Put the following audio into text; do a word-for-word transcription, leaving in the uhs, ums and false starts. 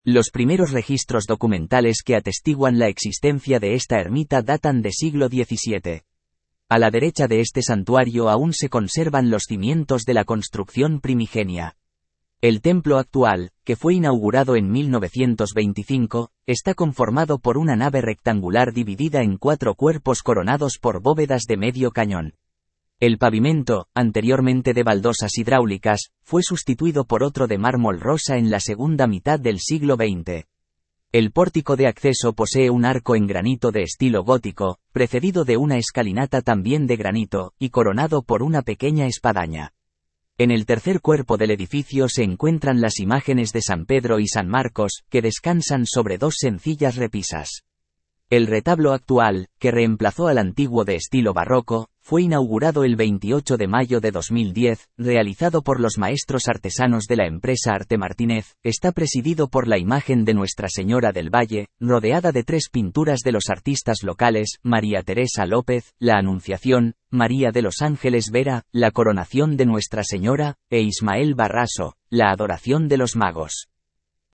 Los primeros registros documentales que atestiguan la existencia de esta ermita datan de siglo diecisiete. A la derecha de este santuario aún se conservan los cimientos de la construcción primigenia. El templo actual, que fue inaugurado en mil novecientos veinticinco, está conformado por una nave rectangular dividida en cuatro cuerpos coronados por bóvedas de medio cañón. El pavimento, anteriormente de baldosas hidráulicas, fue sustituido por otro de mármol rosa en la segunda mitad del siglo veinte. El pórtico de acceso posee un arco en granito de estilo gótico, precedido de una escalinata también de granito, y coronado por una pequeña espadaña. En el tercer cuerpo del edificio se encuentran las imágenes de San Pedro y San Marcos, que descansan sobre dos sencillas repisas. El retablo actual, que reemplazó al antiguo de estilo barroco, fue inaugurado el veintiocho de mayo de dos mil diez, realizado por los maestros artesanos de la empresa Arte Martínez. Está presidido por la imagen de Nuestra Señora del Valle, rodeada de tres pinturas de los artistas locales, María Teresa López, La Anunciación, María de los Ángeles Vera, La Coronación de Nuestra Señora, e Ismael Barraso, La Adoración de los Magos.